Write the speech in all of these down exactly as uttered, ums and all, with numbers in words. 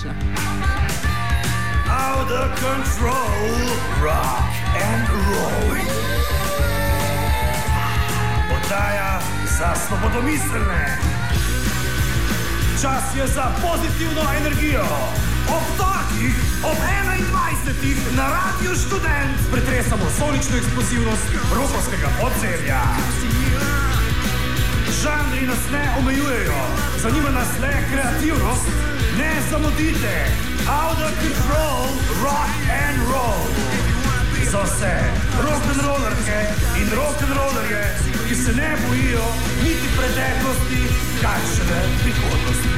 fantastična. Out of control, rock and roll. Oddaja za svobodomiselne. Čas je za pozitivno energijo. Ob torkih, ob enaindvajsetih na Radiu Študent pretresamo sonično eksplozivnost rokovskega podzemlja. Žanri nas ne omejujejo, zanima nas le kreativnost. Ne zamudite, out of control, rock and roll. So vse rock'n'rollerke in rock'n'rollerje, ki se ne bojijo niti preteklosti, kaj šele prihodnosti.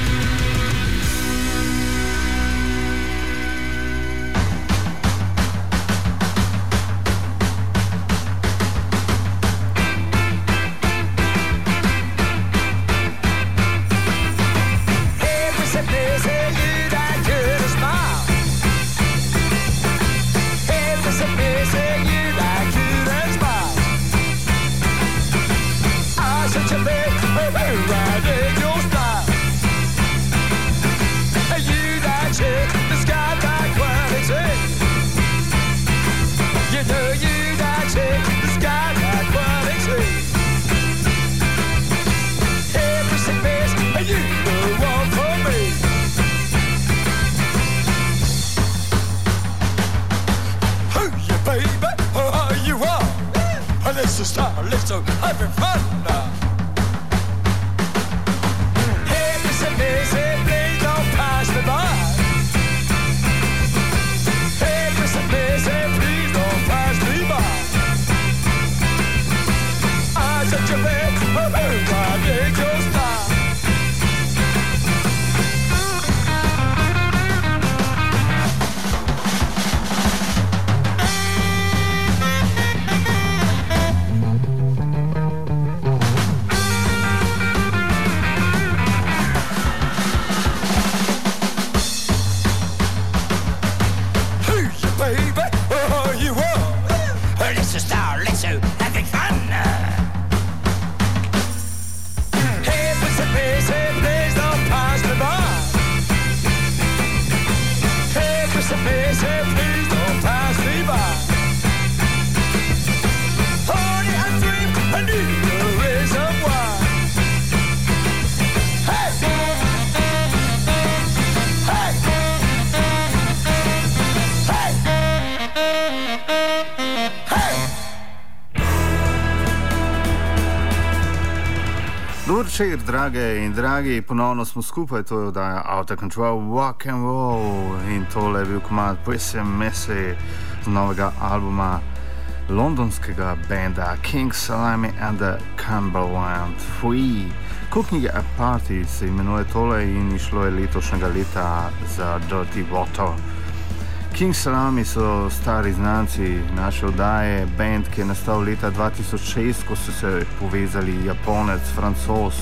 Let's start, let's go, having fun now. Hey, listen, listen, please don't pass me by. Hey, listen, listen, please don't pass me by. I said you bet, oh, I did your style. Večer, drage in dragi, ponovno smo skupaj, to je oddaja Out of Control, Rock and Roll in tole je bil komad Prissy Missy z novega albuma londonskega benda King Salami and the Cumberland Free. Cooking a Party se imenuje tole in išlo je letošnjega leta za Dirty Water. King Salami so stari znanci naše oddaje, band, ki je nastal leta dva tisoč šest, ko so se povezali Japonec, Francoz,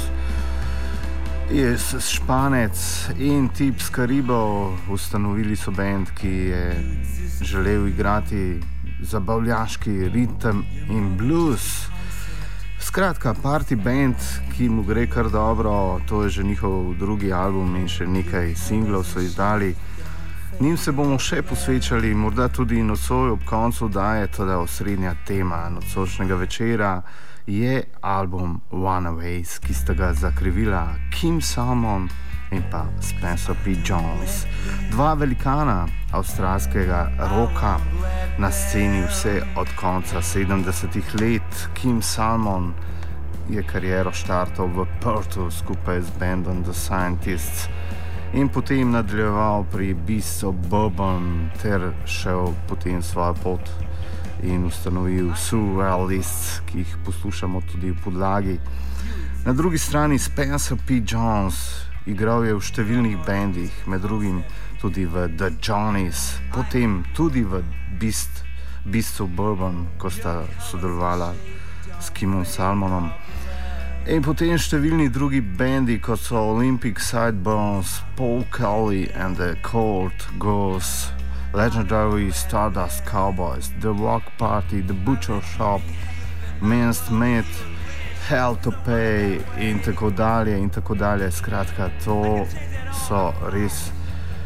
Španec in tip z Karibov. Ustanovili so band, ki je želel igrati zabavljaški ritem in blues. Skratka, party band, ki mu gre kar dobro, to je že njihov drugi album in še nekaj singlov so izdali. Njim se bomo še posvečali, morda tudi nocoj ob koncu daje, teda osrednja tema nocočnega večera je album Runaways, ki sta ga zakrivila Kim Salmon in pa Spencer P. Jones. Dva velikana avstralskega roka na sceni vse od konca sedemdesetih let. Kim Salmon je kariero štartal v Perthu skupaj z bandom The Scientists in potem nadaljeval pri Beasts of Bourbon ter šel potem svojo pot in ustanovil Surrealists, ki jih poslušamo tudi v podlagi. Na drugi strani Spencer P. Jones igral je v številnih bendih, med drugim tudi v The Johnnies, potem tudi v Beast, Beasts of Bourbon, ko sta sodelovala s Kimom Salmonom. In potem številni drugi bendi, kot so Olympic Sideburns, Paul Kelly and the Cold Girls, legendary Stardust Cowboys, The Rock Party, The Butcher Shop, Minced Meat, Hell to Pay in tako dalje in tako dalje. Skratka, to so res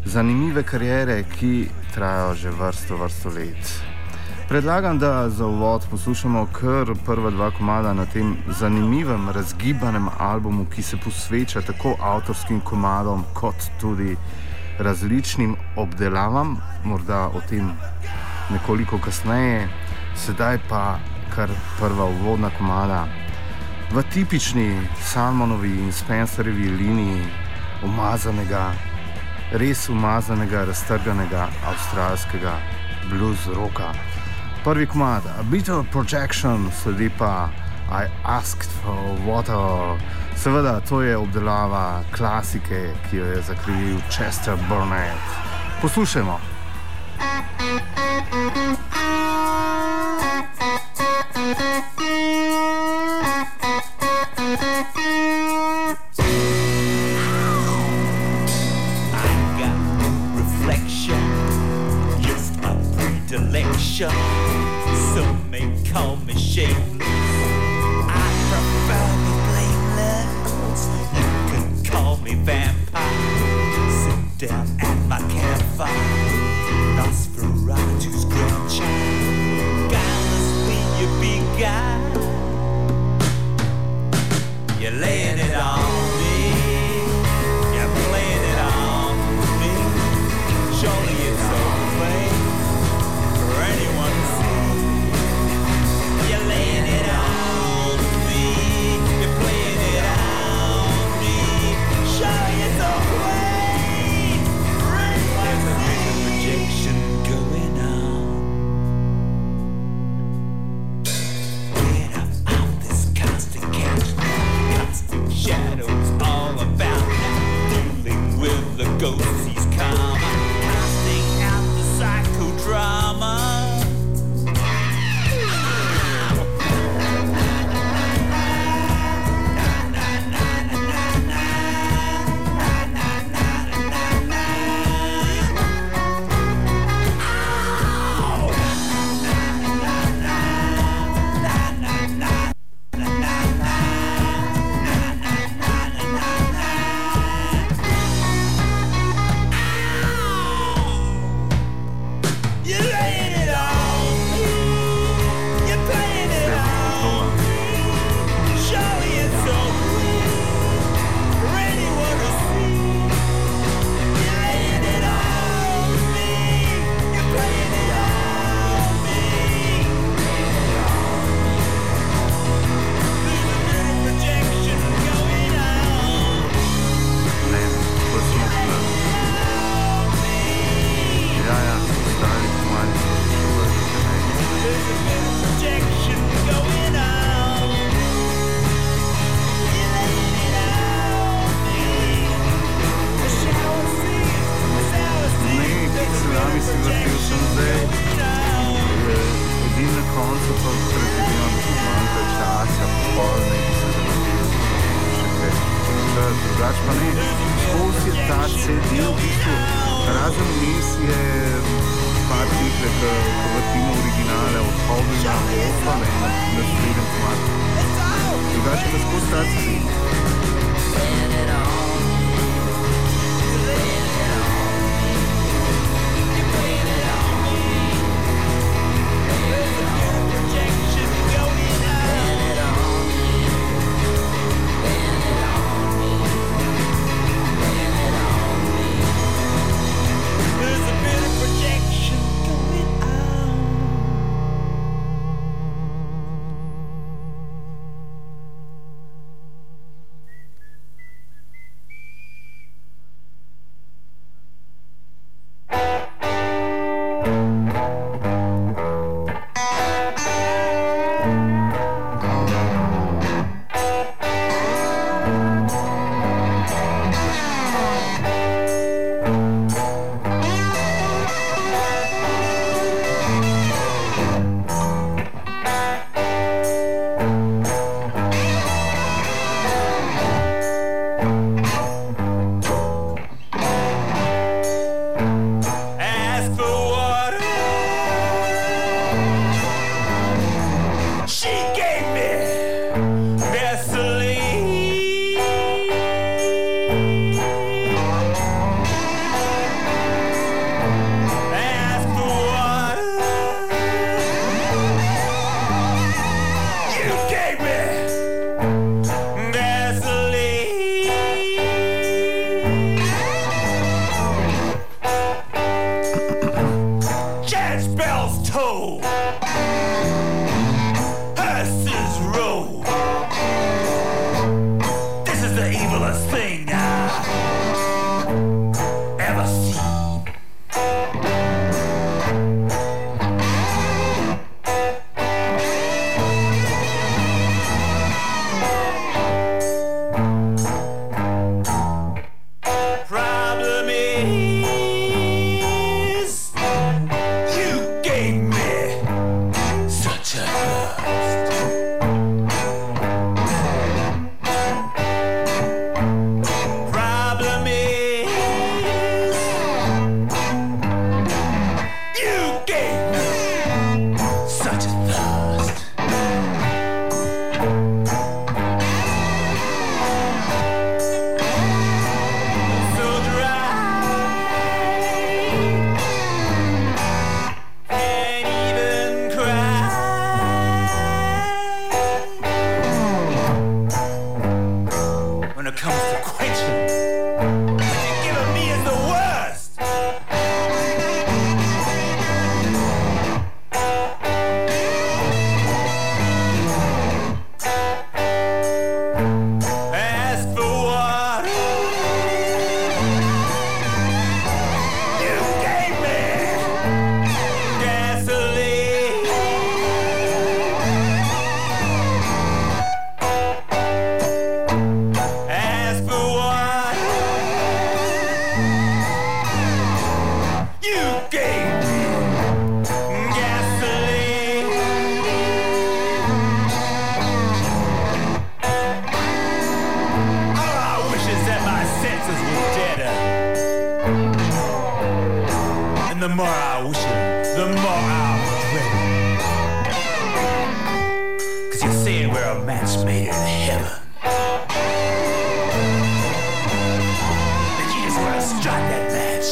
zanimive kariere, ki trajajo že vrsto, vrsto let. Predlagam, da za uvod poslušamo kar prva dva komada na tem zanimivem, razgibanem albumu, ki se posveča tako avtorskim komadom kot tudi različnim obdelavam, morda o tem nekoliko kasneje. Sedaj pa kar prva uvodna komada v tipični Salmonovi in Spencerjevi liniji umazanega, res umazanega, raztrganega avstralskega blues rocka. Prvi komad, A Bit of Projection, sledi pa I Asked for Water. Seveda, to je obdelava klasike, ki jo je zakrivil Chester Burnett. Poslušajmo. Some may call me shameless. I prefer the blameless. You can call me vampire. Sit down at my campfire. Nosferatu's grandchild. Guilelessly you beguile. You're laying it on me. You're playing it on me. Surely it's so plain. Anyone to see? You're laying it on me. You're playing it on me. Show you so plain. There's a bit of projection going on. Get up out this constant catch now. Constant shadows all about now. Dealing with the ghosts he's come. Casting out the psychodrama. And the more I wish it, the more I regret it. Cause you're saying we're a match made in heaven. And you just wanna strike that match.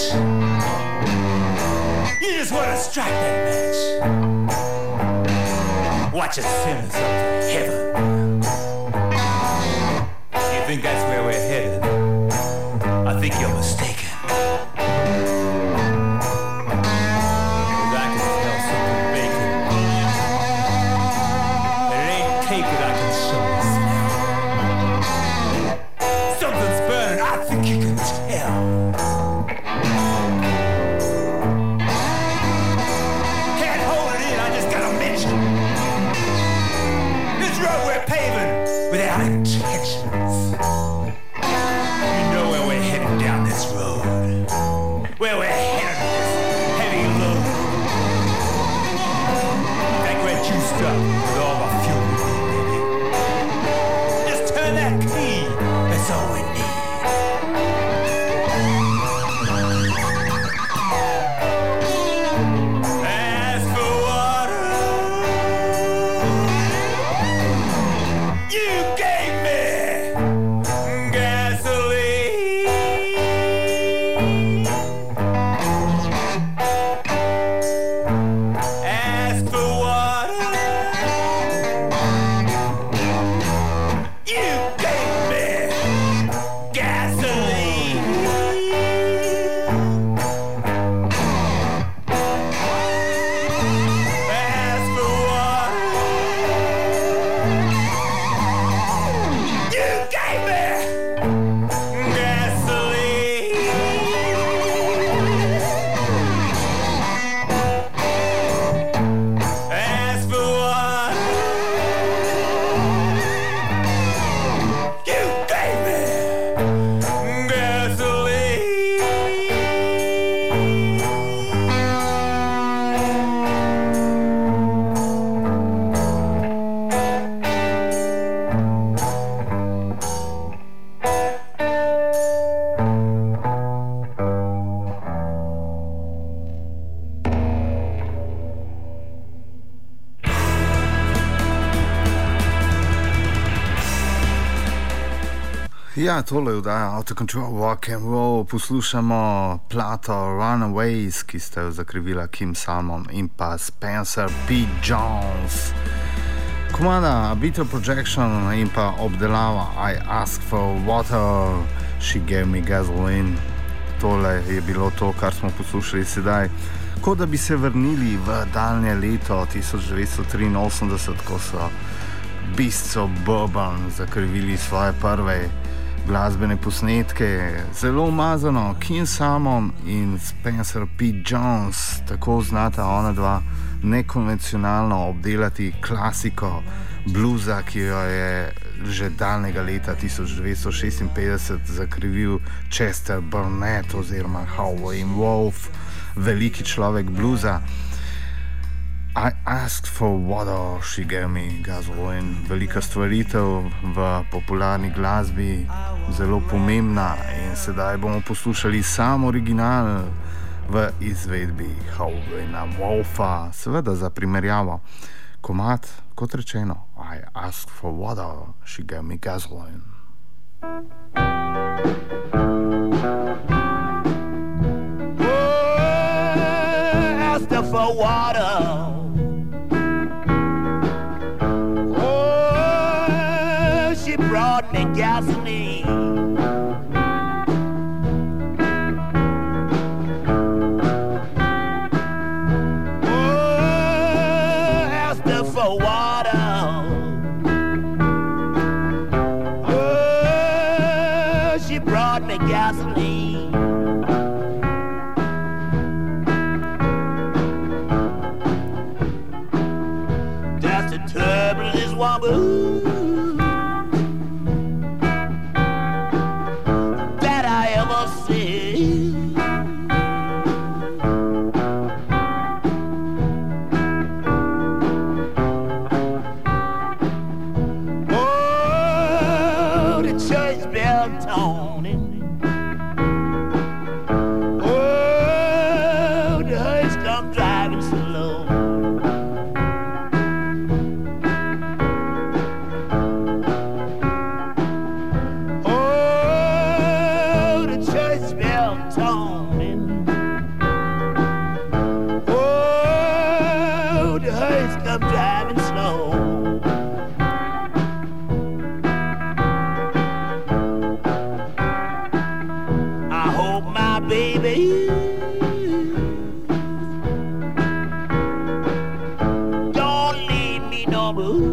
You just wanna strike that match. Watch us send us up to heaven. You think that's where we're headed? I think you're mistaken. Cause I can smell something baking. It ain't cake that I can show you smell. Something's burning, I think you can tell. Can't hold it in, I just gotta mention. This road we're paving without intentions. You know where we're heading down this road. Where we're heading this heavy load. That we're juiced up with all the fuel we need, baby. Just turn that key, that's all we need. As for water, you gave me gasoline. As for water, you gave me gasoline. As for water, you gave me gasoline. As for water, you gave me gasoline. Ja, tole je vdaja Out of Control, Rock and Roll. Poslušamo plato Runaways, ki sta jo zakrivila Kim Salmon in pa Spencer P. Jones. Komada Arbiter Projection in pa obdelava I Ask for Water, She Gave Me Gasoline. Tole je bilo to, kar smo poslušali sedaj. Kot da bi se vrnili v daljne leto tisoč devetsto triinosemdeset, ko so Beasts of Bourbon zakrivili svoje prve glasbene posnetke. Zelo umazano, Kim Salmon in Spencer P. Jones tako znata ona dva nekonvencionalno obdelati klasiko bluza, ki jo je že daljnega leta tisoč devetsto šestinpetdeset zakrivil Chester Burnett oziroma Howlin' Wolf, veliki človek bluza. I asked for water, she gave me gasoline. Velika stvaritev v popularni glasbi, zelo pomembna, in sedaj bomo poslušali sam original v izvedbi Howlina Wolfa, seveda za primerjavo. Komad, kot rečeno, I asked for water, she gave me gasoline. Asked her for water. Oh, she brought me gasoline. Oh, asked her for water. Oh, she brought me gasoline. torment. Oh, the hurts come driving slow. I hope my baby don't leave me no more.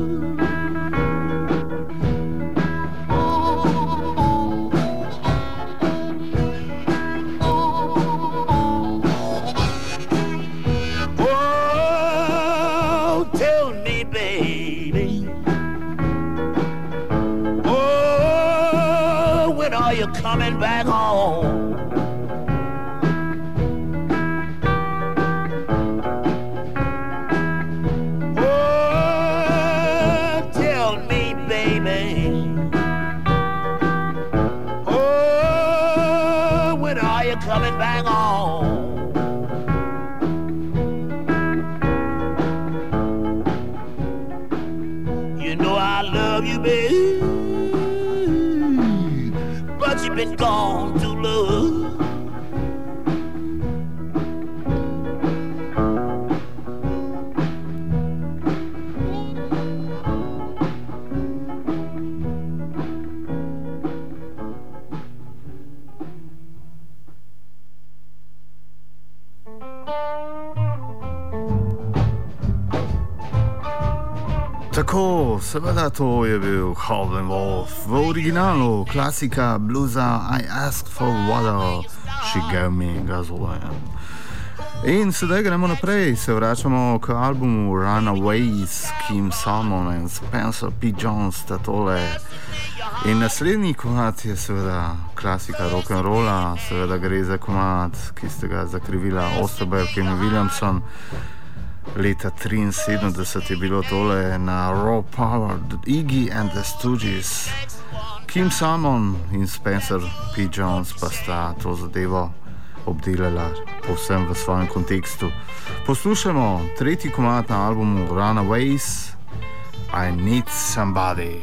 Coming back home. Oh, tell me, baby. Oh, when are you coming back home? You know I love you, baby. You've been gone too long. Tako, seveda to je bil Howlin' Wolf, v originalu klasika bluza I asked for water, she gave me gasoline. In sedaj gremo naprej, se vračamo k albumu Runaways, Kim Salmon in Spencer P. Jones, sta tole. In naslednji komad je seveda klasika rock'n'rolla, seveda gre za komad, ki ste ga zakrivila Osterberg in Williamson. Leta triinsedemdeset je bilo tole na Raw Power, Iggy and the Stooges. Kim Salmon in Spencer P. Jones pa sta to zadevo obdelala povsem v svojem kontekstu. Poslušamo tretji komad na albumu Runaways, I Need Somebody.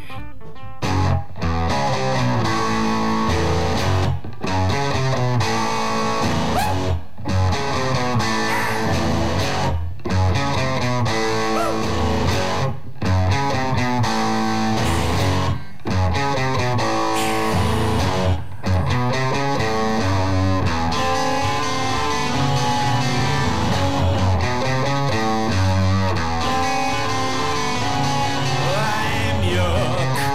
I'm your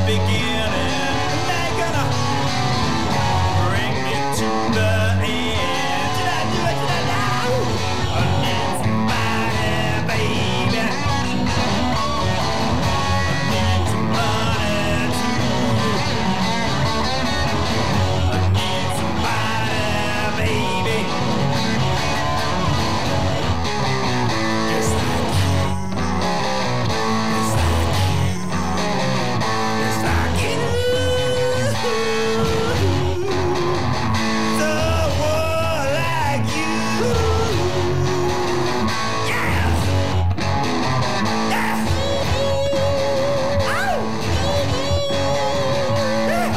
beginning. They're gonna bring me to the end. Did I do it? Did I know? I need somebody, baby. I need somebody too. I need somebody, baby. Just like you. Just like you. Just like you. Someone like you. Yeah. Yeah. Oh. Yeah.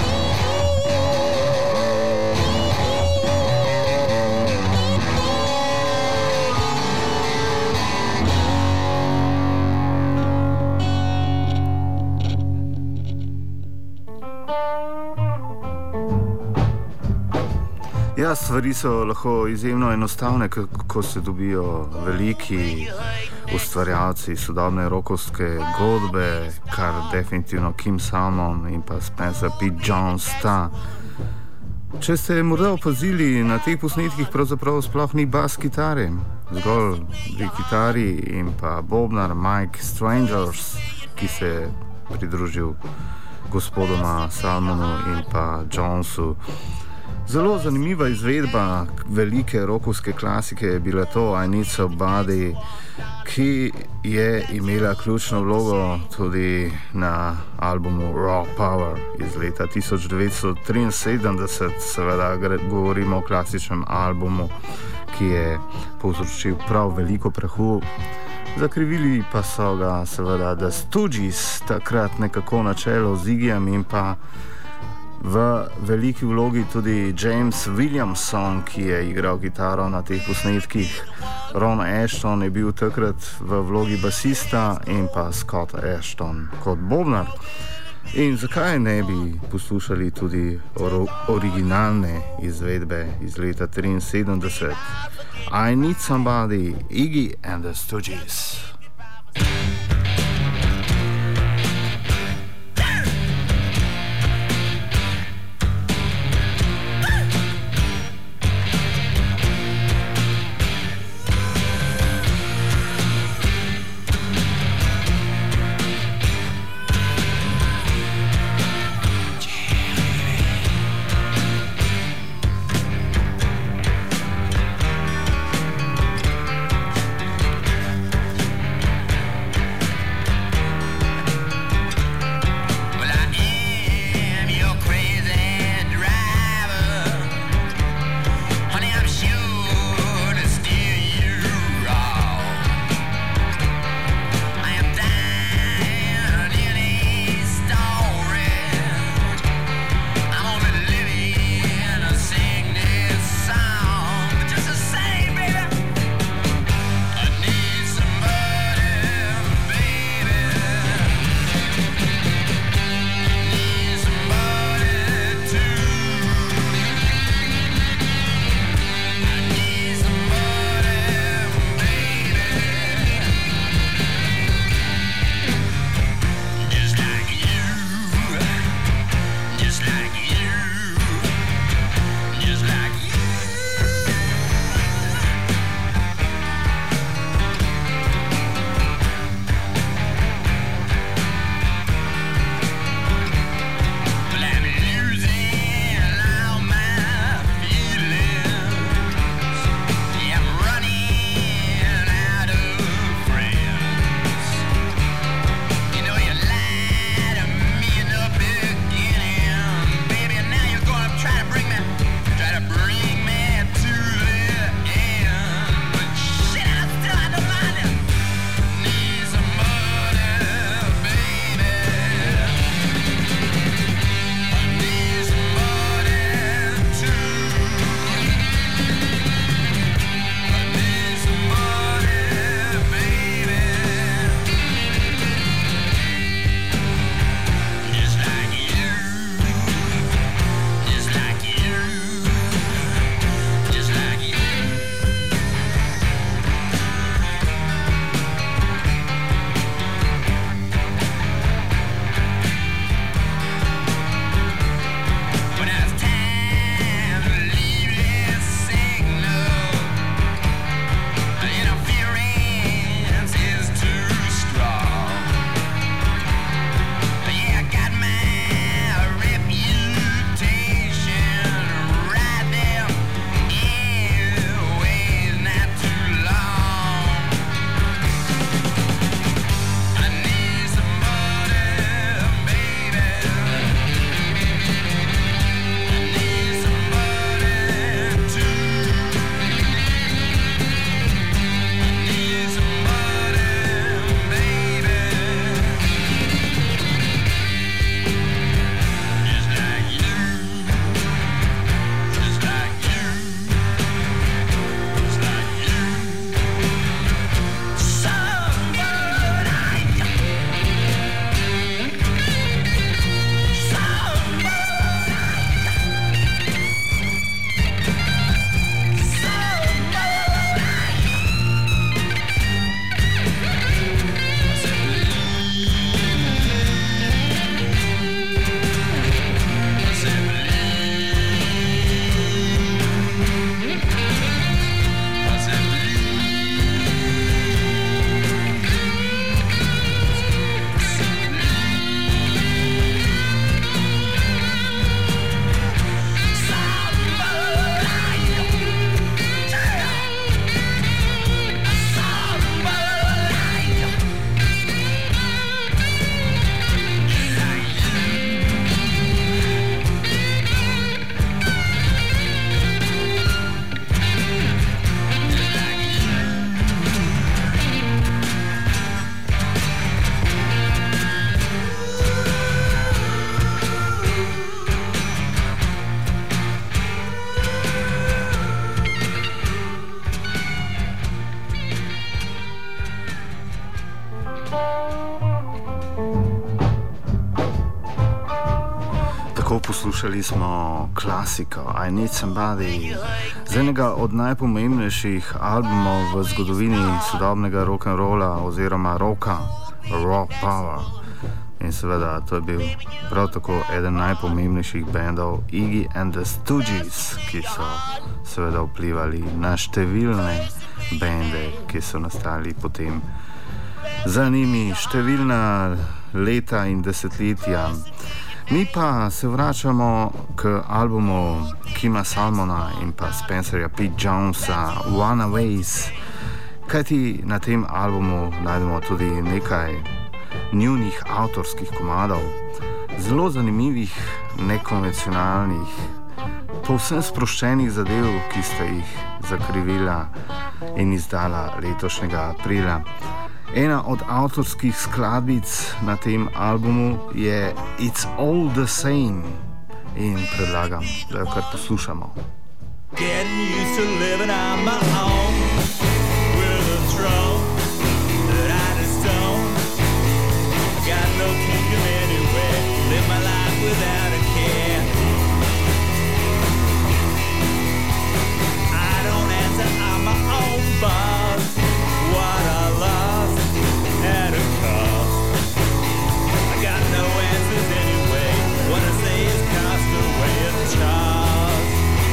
Ja, stvari so lahko izjemno enostavne, ko- ko se dobijo veliki ustvarjalci sodobne rokovske godbe, kar definitivno Kim Salmon in pa Spencer P. Jones sta. Če ste morda opazili, na teh posnetkih pravzaprav sploh ni bas kitare, zgolj dve kitari in pa bobnar Mike Strangers, ki se je pridružil gospodoma Salmonu in pa Jonesu. Zelo zanimiva izvedba velike rokovske klasike je bila to I Need Somebody, ki je imela ključno vlogo tudi na albumu Raw Power iz leta tisoč devetsto triinsedemdeset. Seveda gre- govorimo o klasičnem albumu, ki je povzročil prav veliko prahu. Zakrivili pa so ga seveda The Stooges, takrat nekako na čelu z Iggyjem in pa v veliki vlogi tudi James Williamson, ki je igral kitaro na teh posnetkih. Ron Ashton je bil takrat v vlogi basista in pa Scott Ashton kot bobnar. In zakaj ne bi poslušali tudi oro- originalne izvedbe iz leta triinsedemdeset? I Need Somebody, Iggy and the Stooges. Tako poslušali smo klasiko I Need Somebody z enega od najpomembnejših albumov v zgodovini sodobnega rock'n'rolla oziroma rocka, Raw Power. In seveda to je bil prav tako eden najpomembnejših bendov Iggy and the Stooges, ki so seveda vplivali na številne bende, ki so nastali potem za njimi številna leta in desetletja. Mi pa se vračamo k albumu Kima Salmona in pa Spencerja P. Jonesa Runaways, kajti na tem albumu najdemo tudi nekaj njunih avtorskih komadov, zelo zanimivih, nekonvencionalnih, povsem sproščenih zadev, ki sta jih zakrivila in izdala letošnjega aprila. Ena od avtorskih skladbic na tem albumu je It's All the Same in predlagam, da jo kar poslušamo. Getting used to living on my own with a throne that I just don't. I got no kingdom anywhere, live my life without a care. I don't answer, I'm my own boss. What I lost at a cost. I got no answers anyway, what I say is cast away at charge.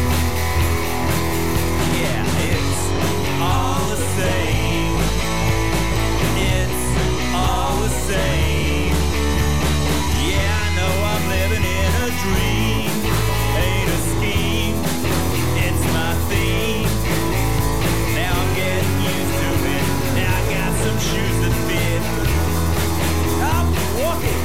Yeah, it's all the same. It's all the same. Yeah, I know I'm living in a dream. Ain't a scheme. It's my theme. Now I'm getting used to it. Now I got some shoes that fit. I'm walking.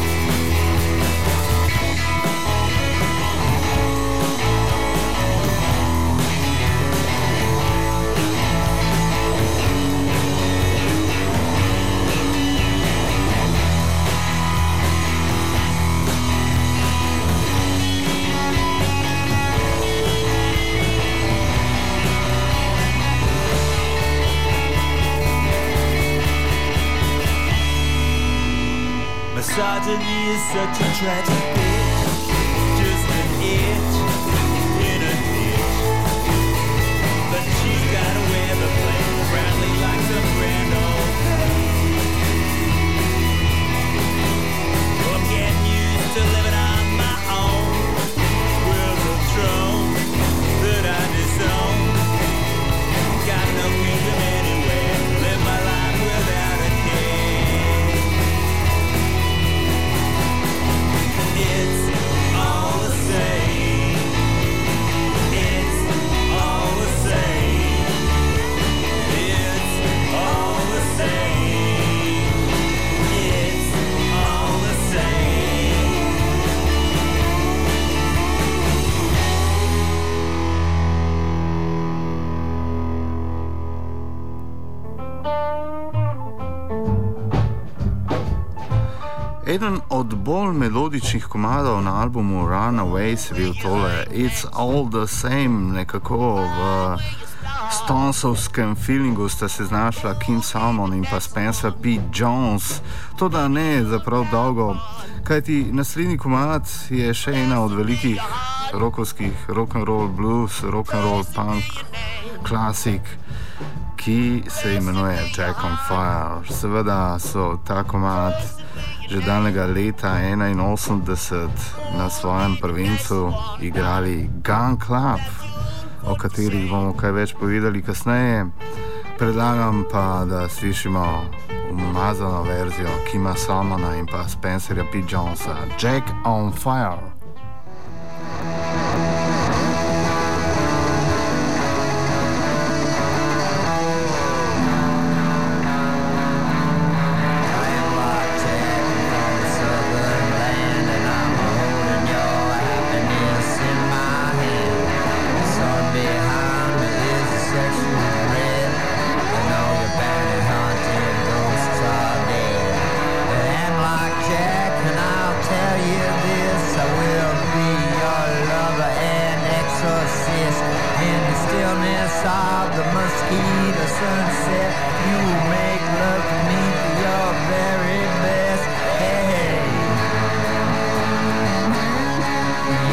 Misogyny is such a tragic bitch, just an itch in a ditch. But she's gotta wear the flame proudly like some grand old thing. Well, I'm getting used to living on my own with a throne that I disown. Got no kingdom anywhere, live my life without a care. It's all the same. It's all the same. It's all the same. It's all the same. Eden od bolj melodičnih komadov na albumu Runaways je bil tole It's All the Same. Nekako v Stonesovskem feelingu sta se znašla Kim Salmon in pa Spencer P. Jones. Toda ne za prav dolgo, kajti naslednji komad je še ena od velikih rockovskih rock'n'roll blues, rock'n'roll punk klasik, ki se imenuje Jack on Fire. Seveda so ta komad že daljnega leta enainosemdeset na svojem prvencu igrali Gun Club, o katerih bomo kaj več povedali kasneje. Predlagam pa, da slišimo umazano verzijo Kima Salmona in pa Spencerja P. Jonesa, Jack on Fire. Hey,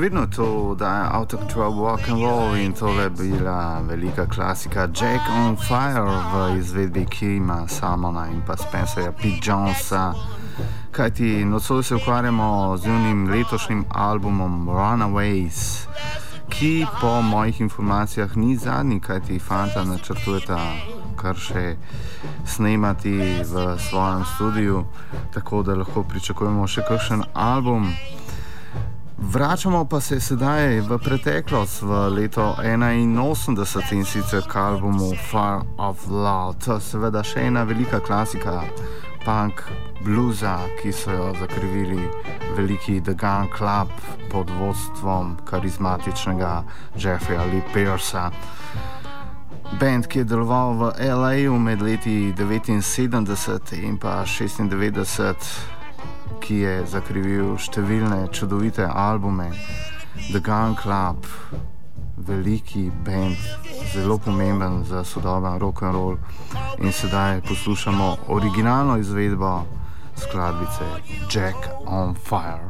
vedno to, da je Out of Control Rock and Roll in tole je bila velika klasika Jack on Fire v izvedbi Kima Salmona in pa Spencerja Pete Jonesa. Kajti nocoj se ukvarjamo z unim letošnjim albumom Runaways, ki po mojih informacijah ni zadnji, kajti fanta načrtujeta kar še snemati v svojem studiu, tako da lahko pričakujemo še kakšen album. Vračamo pa se sedaj v preteklost, v leto enainosemdeset in sicer k albumu Fire of Love. To je seveda še ena velika klasika punk bluza, ki so jo zakrivili veliki The Gun Club pod vodstvom karizmatičnega Jeffreya Lee Piercea. Band, ki je deloval v L A med leti devetinsedemdeset in pa šestindevetdeset, ki je zakrivil številne čudovite albume. The Gun Club, veliki band, zelo pomemben za sodoben rock and roll. In sedaj poslušamo originalno izvedbo skladbice Jack on Fire.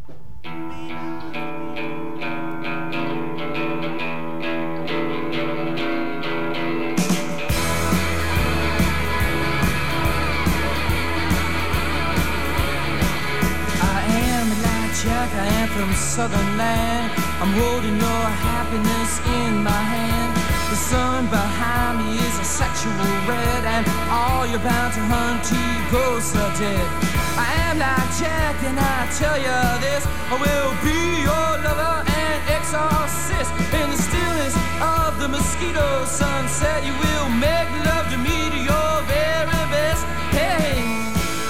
Jack, I am from southern land. I'm holding your happiness in my hand. The sun behind me is a sexual red, and all you're bound to hunt to ghosts are dead. I am like Jack, and I tell you this, I will be your lover and exorcist. In the stillness of the mosquito sunset, you will make love to me to your very best. Hey,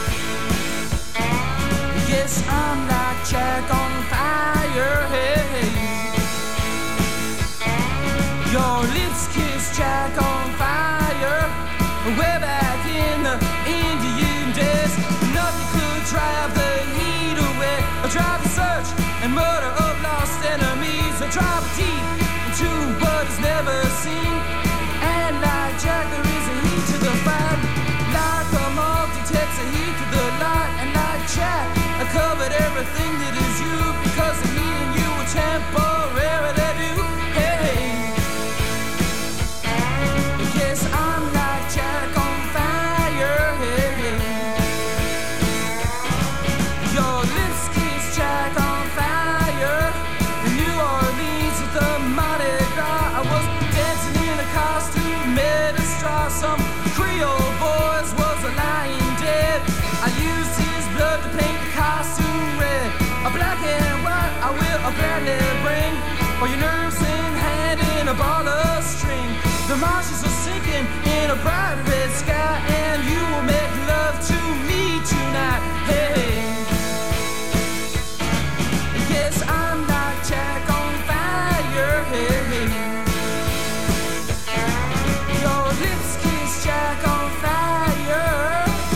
yes, I'm like Jack on fire, hey, hey. Your lips kiss Jack on fire. Way back in the Indian days, nothing could drive the heat away, or drive the search and murder of lost enemies, or drive deep into what is never seen. And like Jack, there is a heat to the fire, like a moth detects a heat to the light. And like Jack, I covered everything that is you, because of me and you were temporarily do. Hey, yes, I'm like Jack on fire. Hey, your lips kiss Jack on fire. In New Orleans at the Mardi Gras, I was dancing in a costume made of straw. Some Creole boys was lying dead. I used his blood to paint the costume red. A black and white I will gladly bring, for your nerves in hand in a ball of string. The marshes are sinking in a bright red sky, and you will make love to me tonight. Hey, yes, I'm like Jack on fire. Hey, your lips kiss Jack on fire.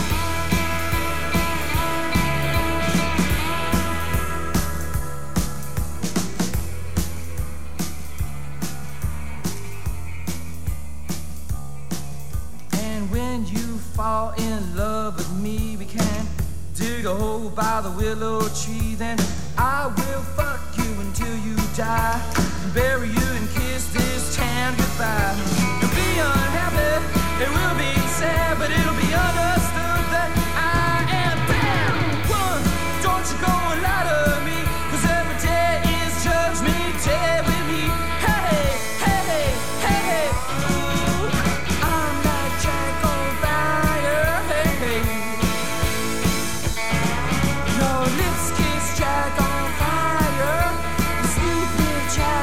Fall in love with me, we can dig a hole by the willow tree. Then I will fuck you until you die, bury you and kiss this town goodbye. You'll be unhappy, it will be sad, but it'll be understood that I am bad. One, don't you go and lie to me, cause every day is judgment day with me. Hey, hey, hey, hey, hey, ooh, I'm like Jack on fire. Your lips kiss Jack on fire. You sleep with Jack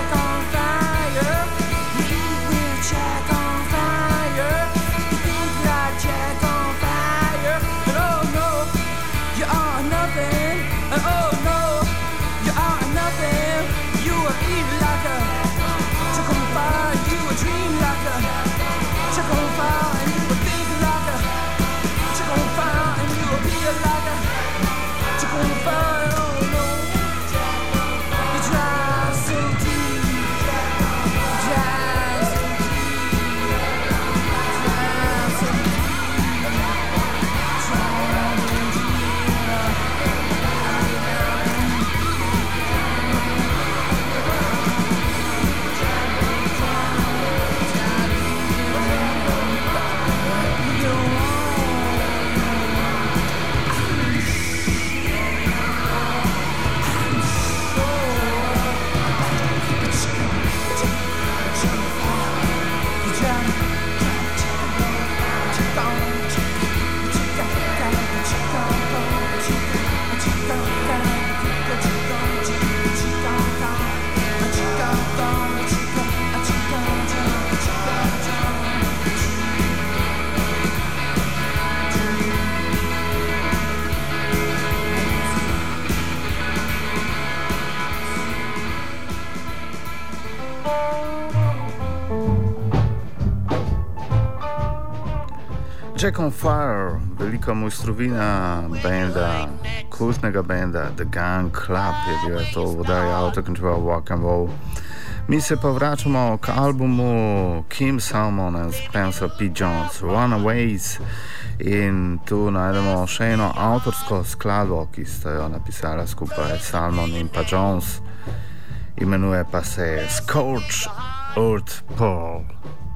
Jack on Fire, velika mojstrovina benda, kultnega benda The Gun Club je bila to v oddaji Out of Control Rock and Roll. Mi se pa vračamo k albumu Kim Salmon in Spencer P. Jones, Runaways, in tu najdemo še eno avtorsko skladbo, ki sta jo napisala skupaj Salmon in pa Jones. Imenuje pa se Scorched Earth Pearl.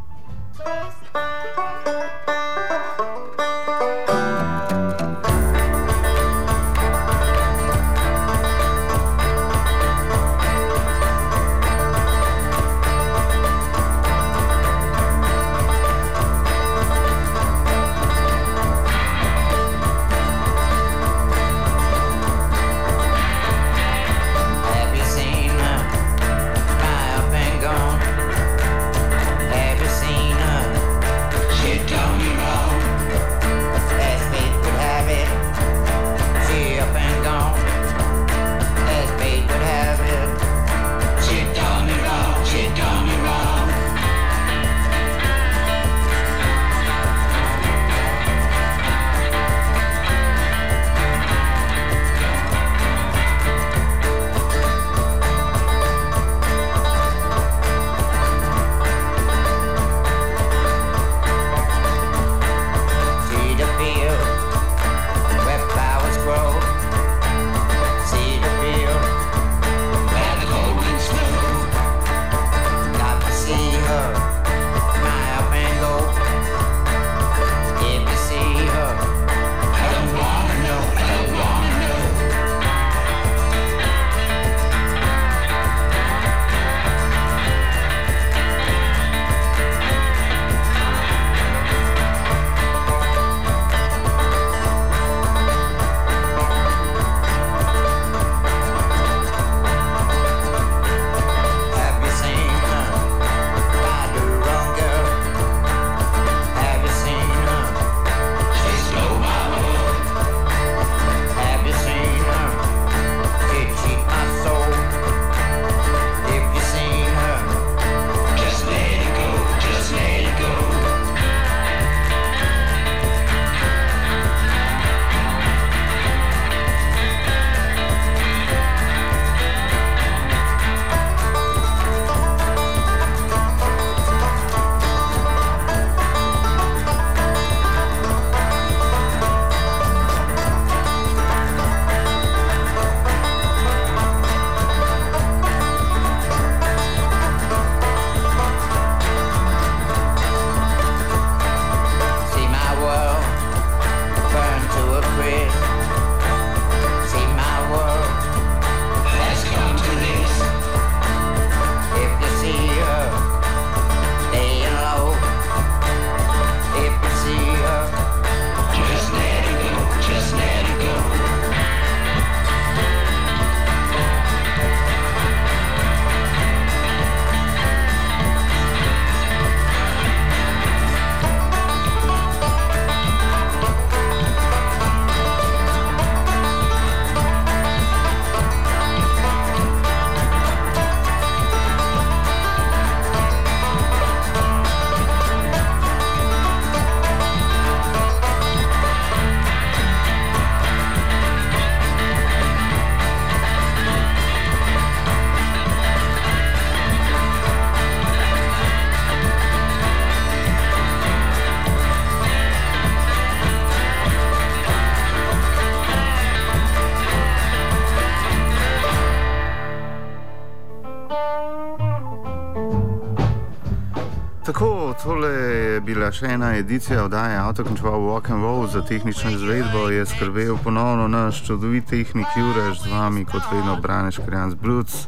Tako, tole je bila še ena edicija oddaje Out of Control Rock and Roll. Za tehnično izvedbo je skrbel ponovno naš čudovit tehnik Jurež, z vami kot vedno Brane Škrjanc Bruc.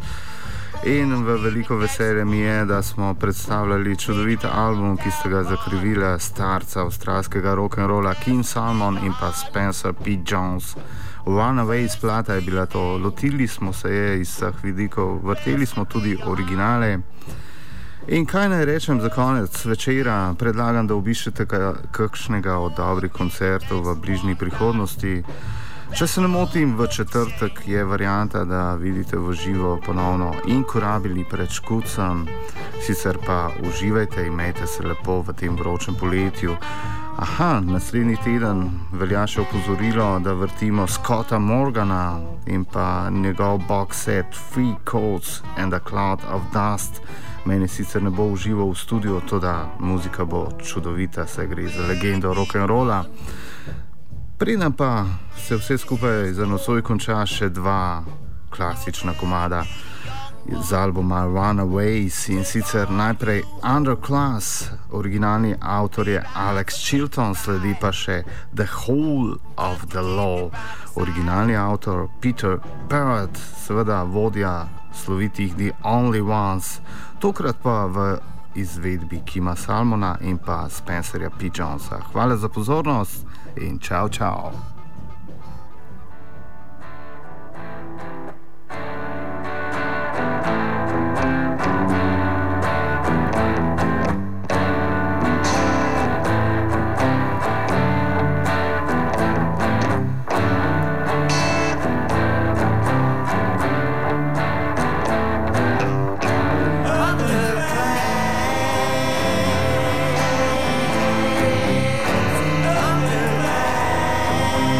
In v veliko veselje mi je, da smo predstavljali čudovit album, ki sta ga zakrivila starca avstralskega rock'n'rolla Kim Salmon in pa Spencer P. Jones. Runaways plata je bila to. Lotili smo se je iz vseh vidikov, vrteli smo tudi originale. In kaj naj rečem za konec večera, predlagam, da obiščete kakšnega od dobrih koncertov v bližnji prihodnosti. Če se ne motim, v četrtek je varianta, da vidite v živo ponovno Inkurabili pred Škucem, sicer pa uživajte, imejte se lepo v tem vročem poletju. Aha, naslednji teden velja še opozorilo, da vrtimo Scotta Morgana in pa njegov box set Three Coats and a Cloud of Dust. Meni sicer ne bo užival v studiu, toda muzika bo čudovita, saj gre za legendo rock'n'rolla. Preden pa se vse skupaj za nocoj konča, še dva klasična komada z albuma Runaways, in sicer najprej Underclass, originalni avtor je Alex Chilton, sledi pa še The Whole of the Law, originalni avtor Peter Barrett, seveda vodja slovitih The Only Ones, tokrat pa v izvedbi Kima Salmona in pa Spencerja P. Jonesa. Hvala za pozornost in čau, čau. Underclass.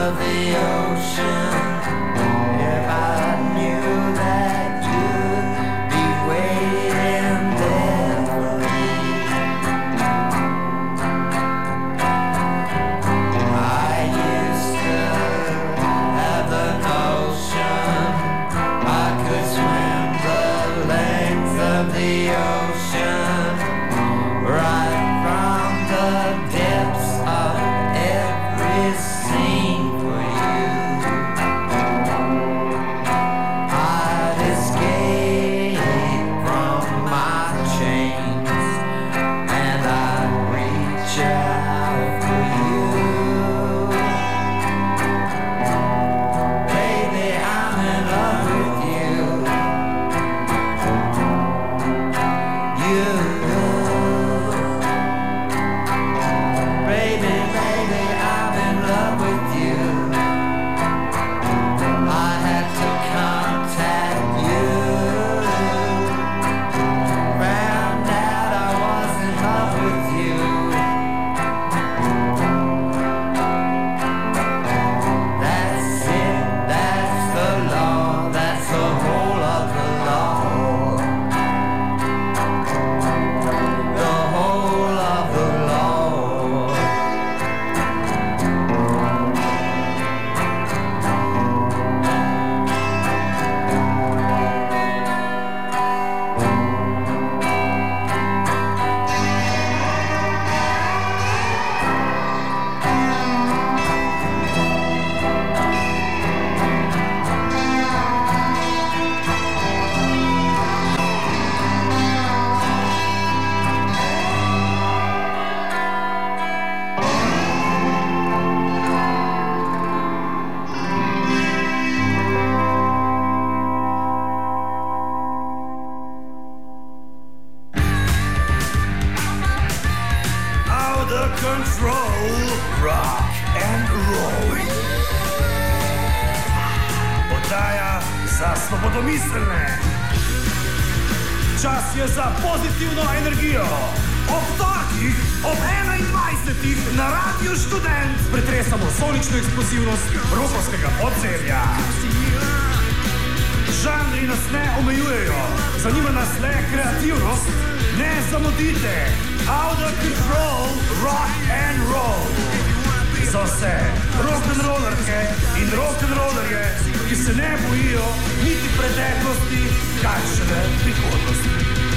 of the ocean. If I knew that you'd be waiting there for me, I used to have the notion I could swim the length of the ocean, right from the depths of every scene for you. I'd escape from my chains and I'd reach out for you. Baby, I'm in love with you. You, baby, baby, I'm in love with you. I had to contact you. Found out I was in love with you. That's it, that's the law, that's the whole of the law. The whole of the law. Out of control, rock and roll. Oddaja za svobodomiselne. Čas je za pozitivno energijo. Ob torkih, ob enaindvajsetih na Radiu Študent pretresamo sonično eksplozivnost rokovskega podzemlja. Žanri nas ne omejujejo, zanima nas le kreativnost. Ne zamudite, out of control, rock and roll. Za vse rock'n'rollerke in rock'n'rollerje, ki se ne bojijo niti preteklosti, kaj šele prihodnosti.